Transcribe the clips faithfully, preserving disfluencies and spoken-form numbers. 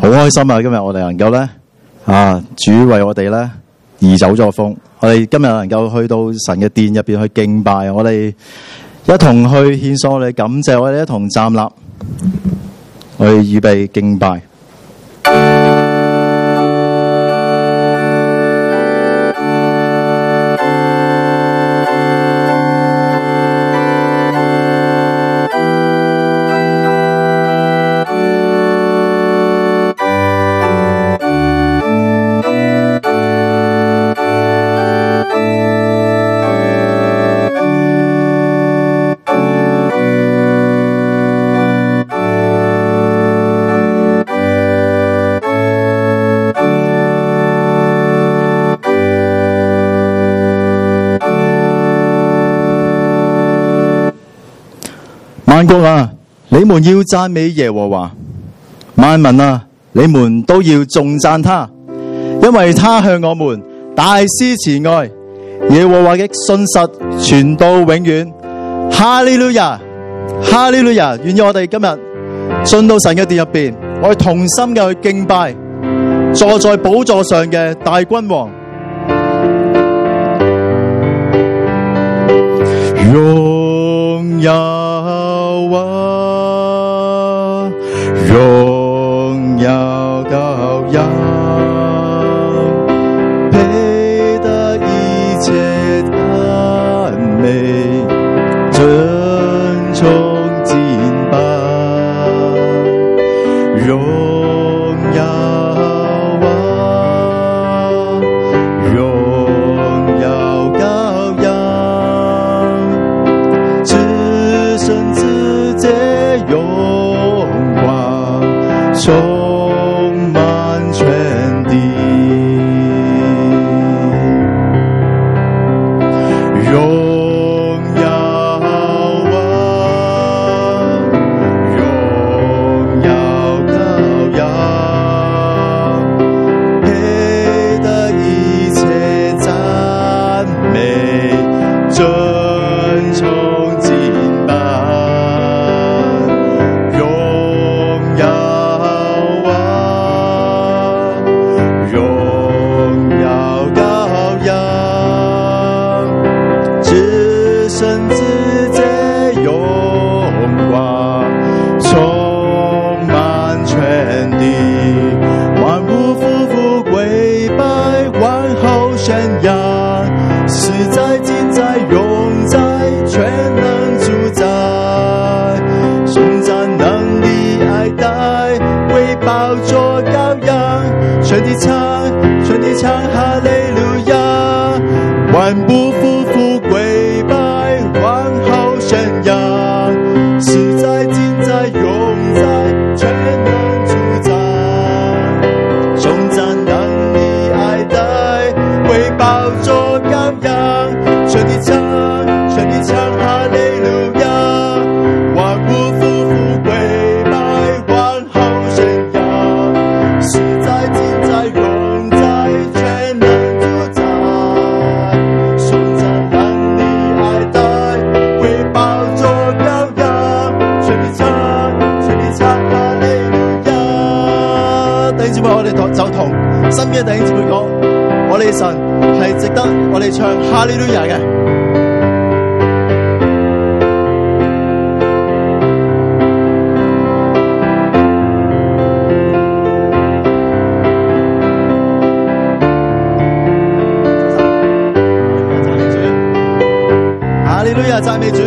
好開心啊！今日我哋能夠咧啊，主為我哋咧移走咗風。我哋今日能夠去到神嘅殿入邊去敬拜，我哋一同去獻上我哋感謝，我哋一同站立，我哋預備敬拜。萬國啊，你們要讚美耶和華；萬民啊，你們都要頌讚他，因為他向我們大施慈愛，耶和華嘅信實傳到永遠。哈利路亞，哈利路亞！願意我哋今日進到神嘅殿入邊，我哋同心嘅去敬拜坐在寶座上嘅大君王。榮耀榮耀羔羊，配得一切讚美，尊崇敬拜。榮耀啊，榮耀羔羊，至聖至潔榮充滿全地，榮耀啊，榮耀羔羊，配得一切讚美，尊崇敬拜。榮耀全地唱，全地唱哈利路亞，萬不匍匐跪拜，王后宣揚，實在今在永在，全能主宰，頌讚能力愛戴，為寶座羔羊，全地唱，全地唱哈利路亞，萬不匍匐跪拜，王后宣揚，實在今在永在，全能主宰，頌讚能力愛戴，為寶座羔羊，全地唱，全地唱哈利路亞。弟兄姊妹，我哋就同身邊嘅弟兄姊妹講，我哋神係值得我哋唱哈利路亞嘅。哈利路亞，讚美主。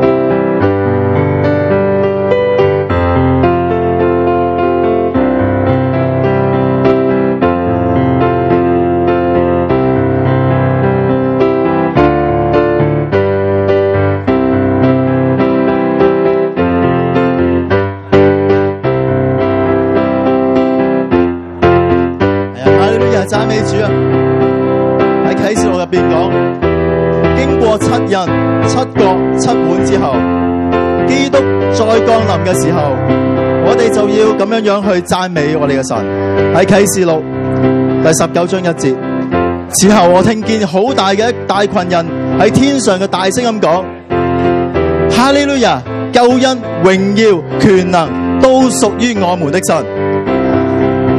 讚美主啊！喺啟示錄入邊講，經過七印、七國、七碗之後，基督再降臨嘅時候，我哋就要咁樣樣去讚美我哋嘅神。喺啟示錄第十九章一節，此後我聽見好大嘅一大群人喺天上嘅大聲咁講：哈利路亞！救恩、榮耀、權能都屬於我們的神。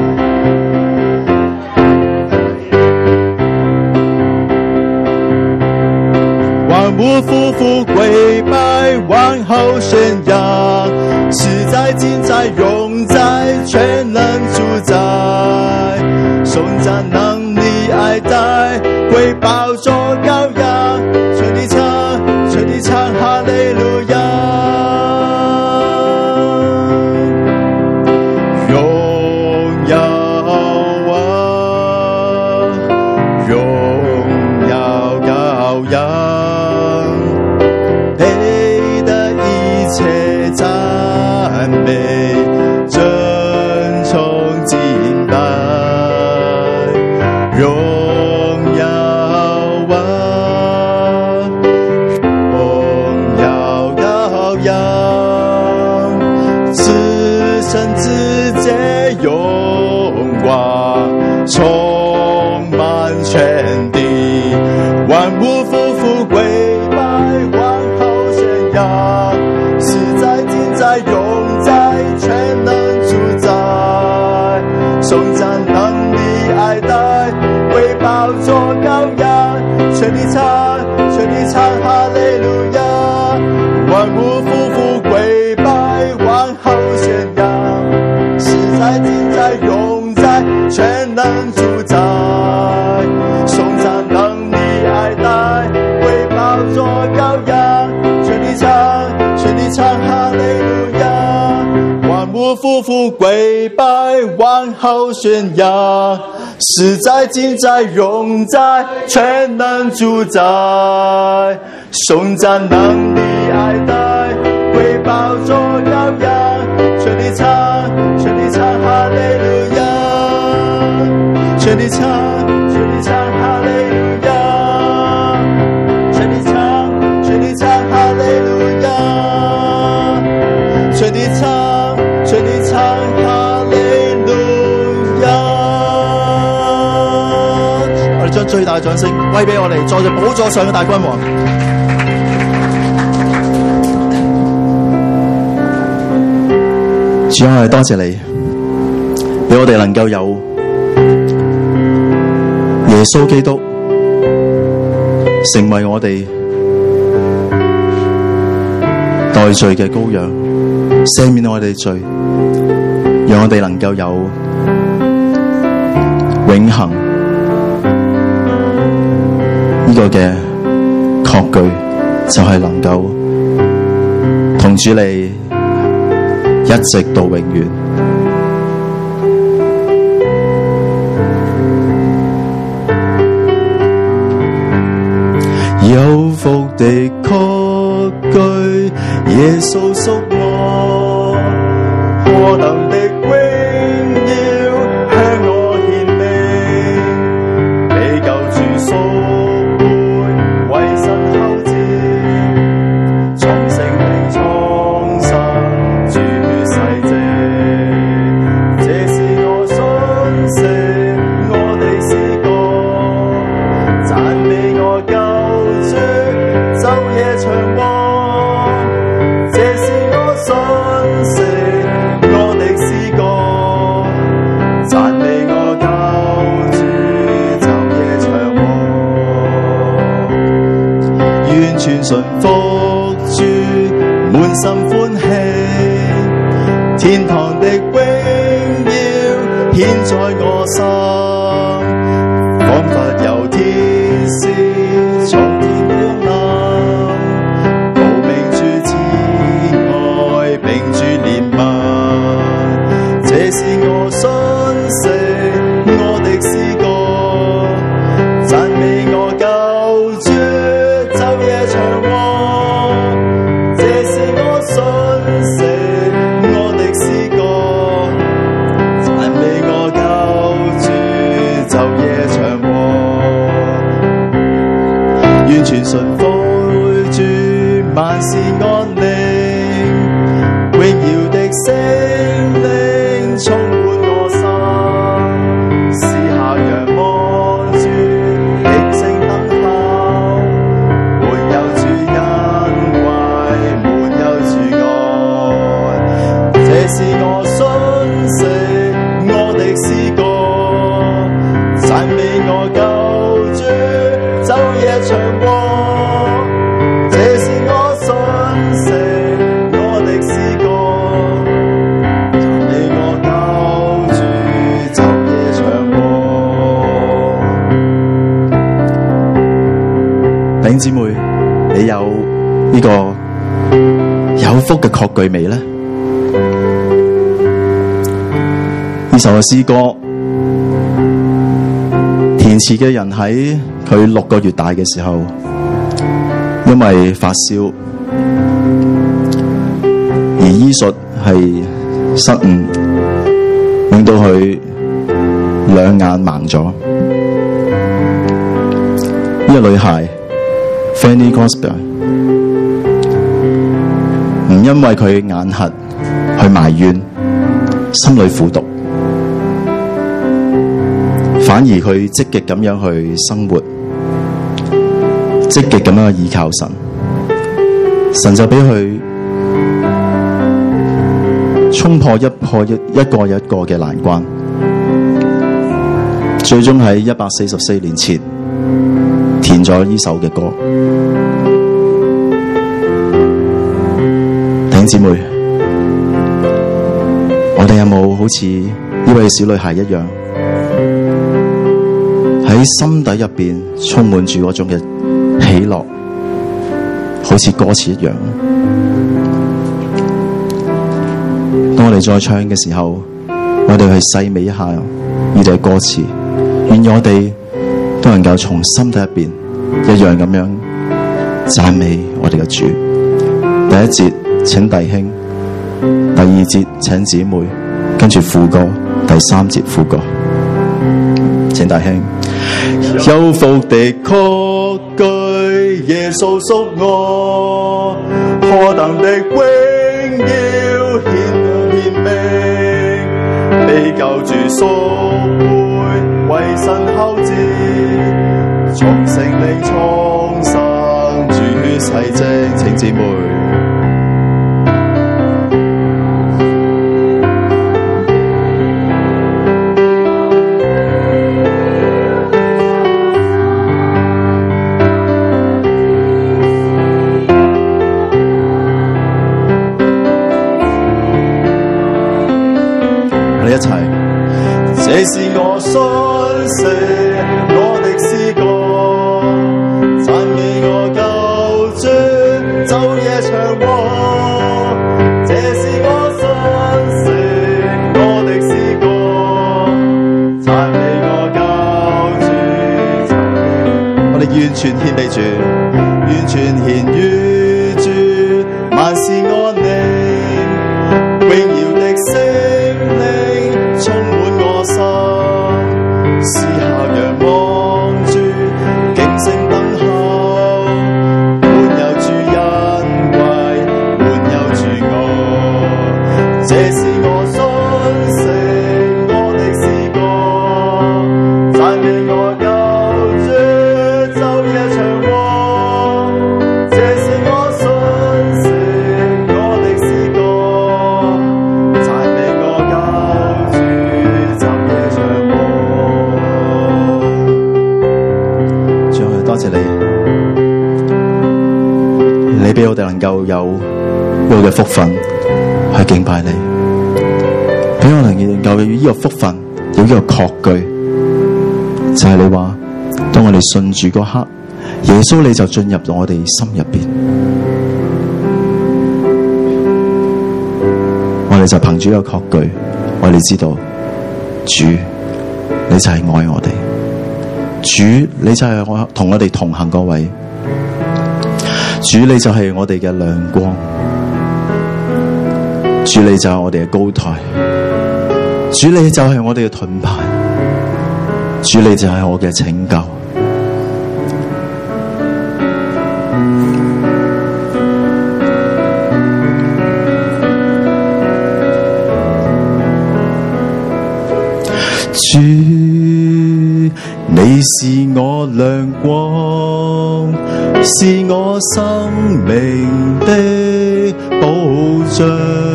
不夫妇跪拜，王后宣扬，实在尽在永在，全能主宰，颂赞能力爱戴，为宝座羔羊，全地唱，全地唱哈利路亚。荣耀啊，荣耀羔羊，配得一切赞美，尊崇敬拜。荣耀啊，荣耀羔羊，至圣至洁荣光，充满全地，万物匍匐跪拜，王后宣扬，实在尽在永在，全能主宰，颂赞能力爱戴，为宝座羔羊，全地唱，全地唱哈利路亚，万物匍匐跪拜，王后宣扬，实在尽在永在，全能主宰，颂赞能力爱戴，为宝座羔羊，全地唱，全地唱哈利路亚，万物匍匐跪拜，王后宣扬，实在尽在永在，全能主宰，颂赞能力爱戴，为宝座羔羊，全地唱，全地唱哈利路亚，全地唱，全地唱哈利路亚，全地唱，全地唱哈利路亚，全地唱，全地唱哈利路亞。我哋將最大嘅掌聲歸俾我哋坐在寶座上嘅大君王。主啊，我哋多謝你，俾我哋能夠有耶穌基督成為我哋代罪嘅羔羊，赦免我哋罪，讓我哋能夠有永恆呢個嘅確據，就係能夠同主你一直到永遠。有福的確據，耶穌屬我，何等的榮耀向我顯明，被救主贖回，為神後嗣，從性命創生主世者，這是我信息，我的詩歌，讚美我救主，晝夜長望，這是我信息，我的詩歌，讚美我救主，晝夜長望，完全順服主，滿心歡喜，天堂的榮耀顯在我心，彷彿有天使從天降臨，報明主慈愛並主憐憫，這是我信息，我的詩歌，讚美我救主，晝夜長望，這是我信息，我的詩歌，讚美我救主，晝夜長望，完全順服主，萬事安寧，榮耀的聖靈充滿我心，時刻仰望主， 兄姊妹，你有呢個有福嘅確據未呢？呢首嘅詩歌，填詞嘅人喺佢六個月大嘅時候，因為發燒，而醫術係失誤，令到佢兩眼盲咗。呢個女孩 Fanny Crosby 唔因為佢眼瞎去埋怨，心裏苦毒，反而佢積極咁樣去生活，積極咁樣去依靠神，神就俾佢衝破一破一一個一個嘅難關，最終喺一百四十四年前填咗呢首嘅歌。弟兄姊妹，我哋有冇好似呢位小女孩一樣，喺心底入邊充滿住嗰種嘅喜樂，好似歌詞一樣？當我哋再唱嘅時候，我哋去細味一下呢啲嘅歌詞，願我哋都能夠從心底入邊一樣咁樣讚美我哋嘅主。第一節請弟兄，第二節請姊妹，跟住副歌，第三節副歌，請弟兄。有福的確據，耶穌屬我，何等的榮耀顯顯明，被救主贖回，為神後嗣，從聖靈重生，主血洗淨。請姊妹。一齊，這是我信息，我的詩歌，讚美我救主，晝夜長和。這是我信息，我的詩歌，讚美我救主。我哋完全獻俾主，完全獻於主，萬事安寧，榮耀的聖靈充滿我心，私下仰望住，警醒等候，滿有主恩惠，滿有主愛。這是我信息，我的詩歌，讚美我救主，晝夜長和。這是我信息，我的詩歌，讚美我救主。多謝你，你俾我哋能夠有呢個嘅福分去敬拜你，俾我能夠有呢個福分，有呢個確據，就係、是、你話，當我哋信主嗰刻，耶穌你就進入咗我哋心入邊，我哋就憑住呢個確據，我哋知道主你就係愛我哋。主，你就係我同我哋同行嗰位。主，你就係我哋嘅亮光。主，你就係我哋嘅高台。主，你就係我哋嘅盾牌。主，你就係我嘅拯救。主，你是我亮光，是我生命的保障。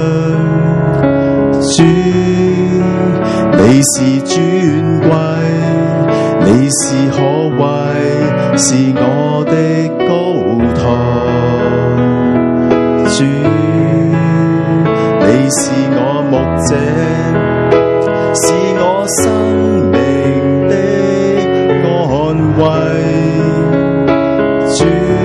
主，你是尊貴，你是可畏，是我的高台。主，你是我牧者，是我生命的安慰。主，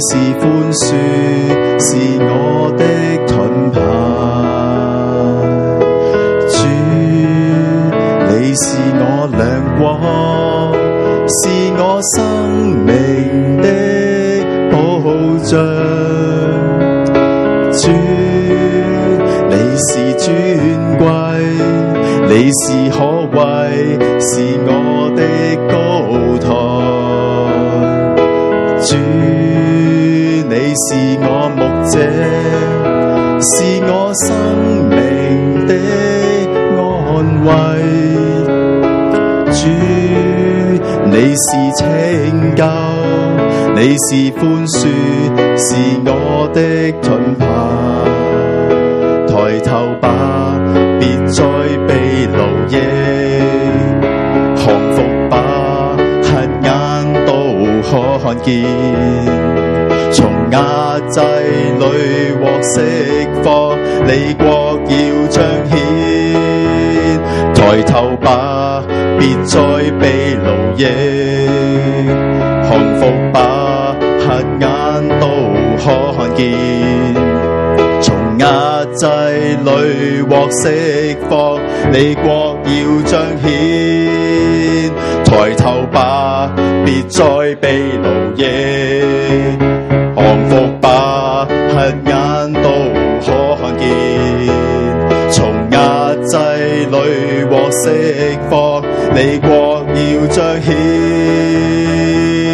是寬恕，是我的盾牌。主，你是我亮光，是我生命的保障。主，你是尊貴，你是可畏，是我的高台。主，你是我牧者，是我生命的安慰。主，你是拯救，你是寬恕，是我的盾牌。抬頭吧，別再被奴役，降服吧，瞎眼都可看見。從壓制裏獲釋放，你國要彰顯。抬頭吧，別再被奴役，降服吧，瞎眼都可看見。從壓制裏獲釋放，你國要彰顯。抬頭吧，別再被奴役，降服吧，瞎眼都可看見。從壓制裏獲釋放，你國要彰顯。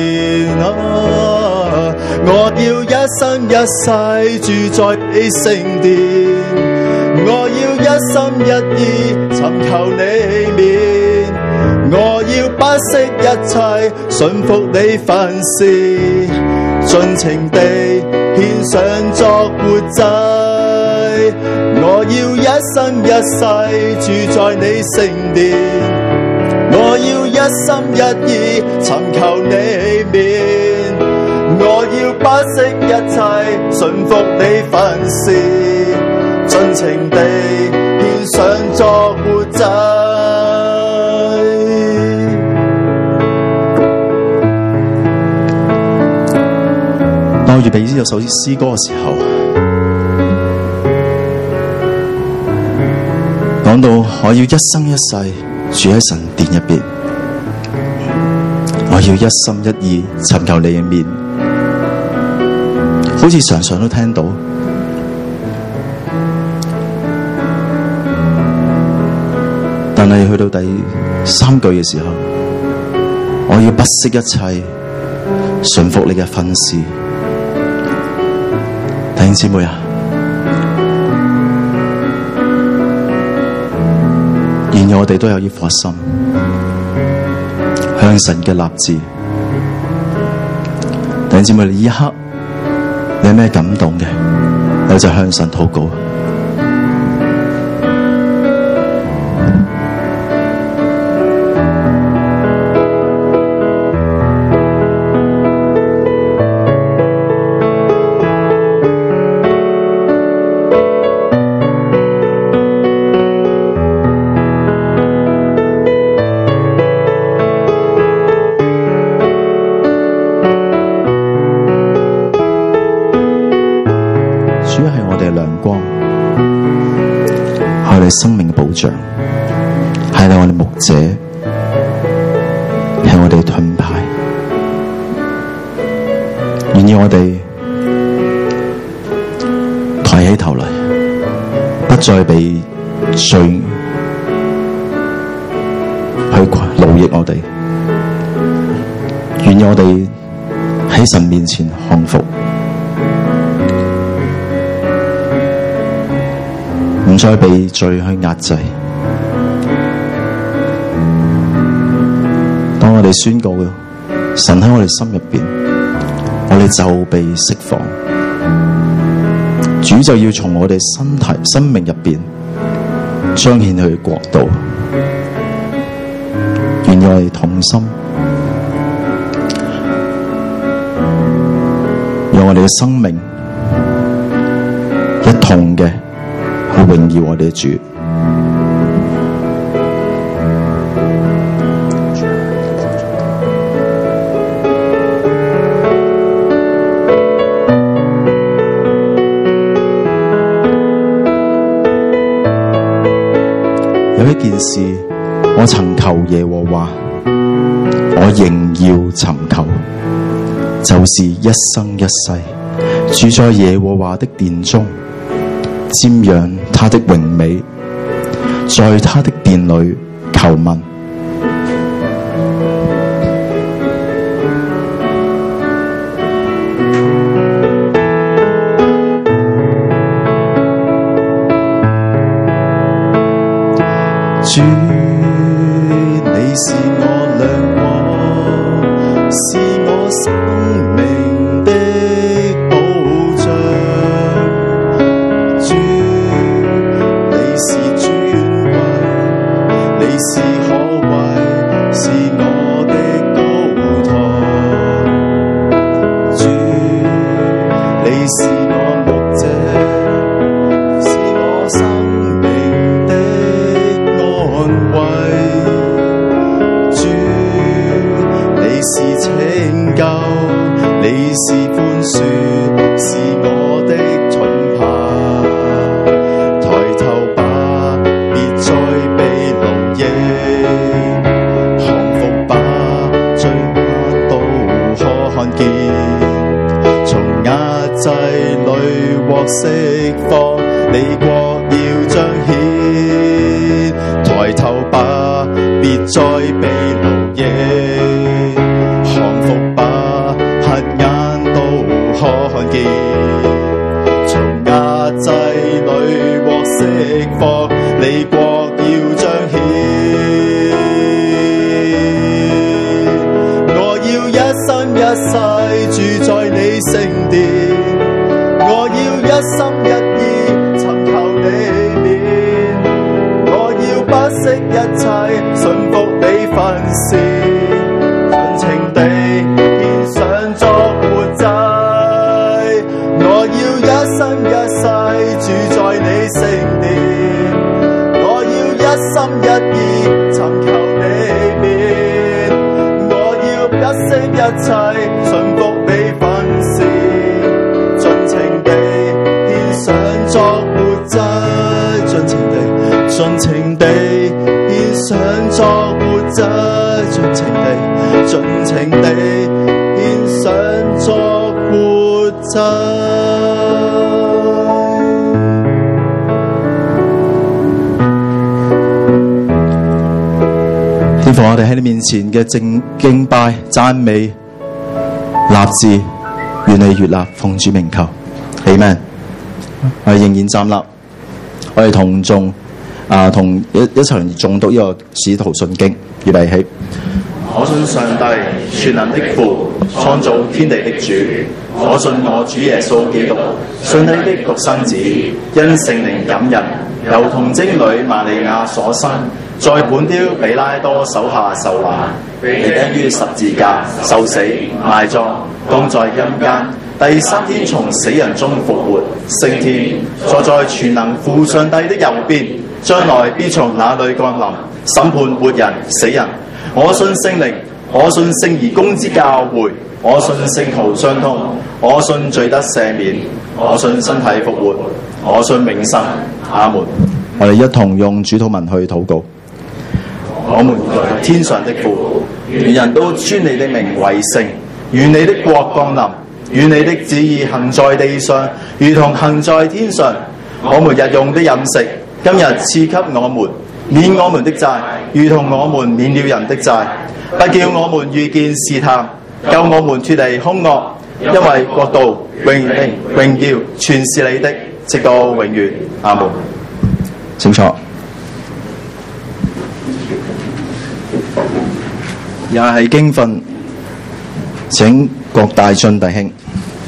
啊，我要一生一世住在你聖殿，我要一心一意尋求你面，我要不惜一切順服你訓示，盡情地獻上作活祭。我要一生一世住在你聖殿，我要一心一意尋求你面，我要不惜一切順服你訓示，盡情地獻上作活祭。當我預備呢首詩歌嘅時候，講到我要一生一世住喺神殿入邊，我要一心一意尋求你嘅面，好似常常都聽到。但係去到第三句嘅時候，我要不惜一切順服你嘅訓示。弟兄姊妹啊，願我哋都有呢顆心，向神嘅立志。弟兄姊妹，呢一刻你有咩感動嘅，我就向神禱告。生命嘅保障，係我哋牧者，係我哋盾牌。願意我哋抬起頭嚟，不再被罪去奴役我哋。願意我哋喺神面前降服，唔再被罪去壓制。當我哋宣告神喺我哋心入邊，我哋就被釋放。主就要從我哋身體、生命入邊彰顯佢嘅國度。願我哋同心，讓我哋嘅生命一同嘅去榮耀我哋嘅主。 一件事，我曾求耶和華，我仍要尋求，就是一生一世住在耶和華的殿中，瞻仰他的榮美，在他的殿裏求問。主，你是我亮光，是我生命的保障。主，你是尊貴，你是可畏，是我的高台。主，你是我牧者，是我生命的安慰。主，你是拯救，你是寬恕，是我的盾牌。抬頭吧，別再被奴役，降服吧，罪惡都可看見，從壓制裏獲釋放，你國要彰顯。抬頭吧，別再被奴役，降服吧，瞎眼都可看見，從壓制裏獲釋放，你國要彰顯。我要一生一世住在你聖殿，我要一心一意尋求你面，我要不惜一切順服你訓示，盡情地獻上作活祭。我要一生一世住在你聖殿，我要一心一意尋求你面，我要不惜一切順服你訓示，盡情地獻上作活祭，盡情地盡情地獻上作活祭，盡情地盡情地獻上作活祭。天父，我哋喺你面前嘅敬敬拜讚美立志，願你悅納，奉主名求 Amen。 我哋仍然站立，我哋同眾啊，同一一齊誦讀呢個使徒信經，預備起。我信上帝全能的父，創造天地的主。我信我主耶穌基督，上帝的獨生子，因聖靈感孕，由童貞女瑪利亞所生，在本丟彼拉多手下受難，被釘於十字架，受死，埋葬，降在陰間。第三天從死人中復活，升天，坐在全能父上帝的右邊，將來必從那裏降臨，審判活人死人。我信聖靈，我信聖而公之教會，我信聖徒相通，我信罪得赦免，我信身體復活，我信永生。阿門。我哋一同用主禱文去禱告。我們在天上的父，願人都尊你的名為聖，願你的國降臨，願你的旨意行在地上，如同行在天上。我們日用的飲食，今日賜給我們，免我們的債，如同我們免了人的債，不叫我們遇見試探，救我們脫離兇惡，因為國度、榮榮榮耀全是你的，直到永遠。阿門。請坐。也係經訓，請郭大俊弟兄。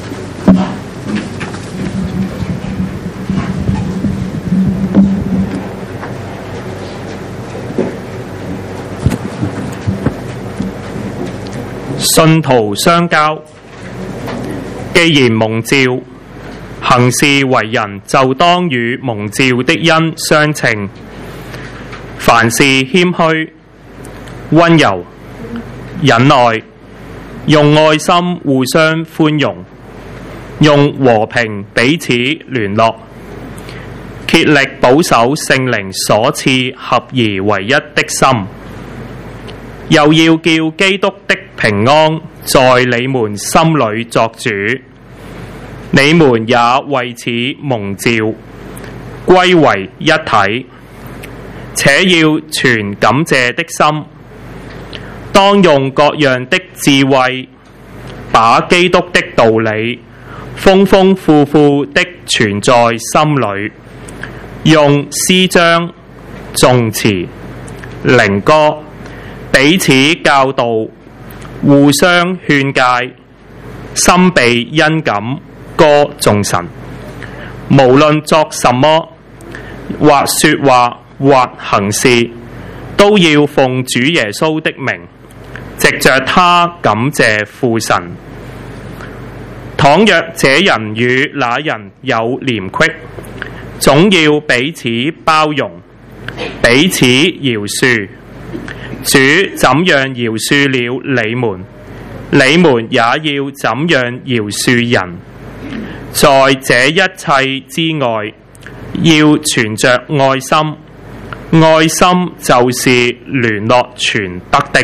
信徒相交，既然蒙召，行事為人就當與蒙召的恩相稱。凡事謙虛、溫柔、忍耐，用愛心互相寬容，用和平彼此聯絡， 竭力保守聖靈所賜合而為一的心，又要叫基督的平安在你們心裏作主。你們也為此蒙召，歸為一體，且要存感謝的心，當用各樣的智慧，把基督的道理豐豐富富的存在心裏，用詩章、頌詞、靈歌彼此教導，互相勸誡，心被恩感歌頌神。無論作什麼，或說話，或行事，都要奉主耶穌的名，藉着他感謝父神。倘若這人與那人有嫌隙，總要彼此包容，彼此饒恕。主怎樣饒恕了你們，你們也要怎樣饒恕人。在這一切之外，要存着愛心，愛心就是聯絡全德的。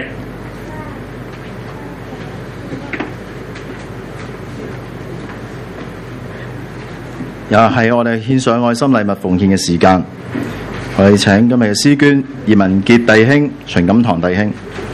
又係我哋獻上愛心禮物奉獻嘅時間，我哋請今日嘅詩捐葉文傑弟兄、秦錦堂弟兄。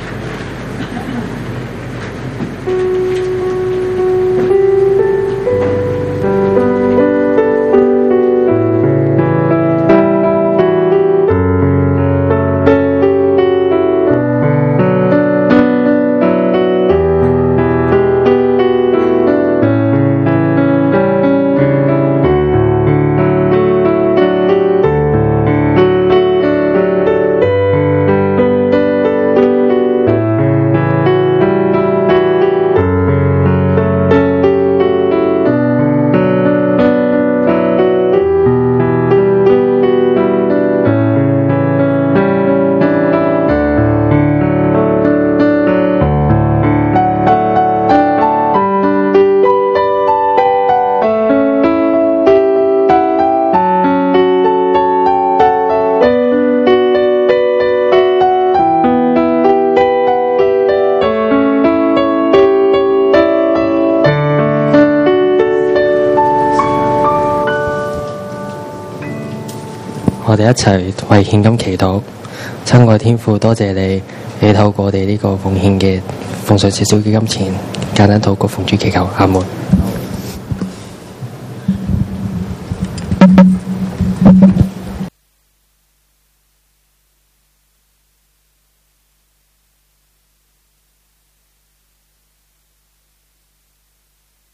我哋一齊為獻金祈禱。親愛天父，多謝你，你透過我哋呢個奉獻嘅奉上少少嘅金錢，簡單禱告奉主祈求，阿門。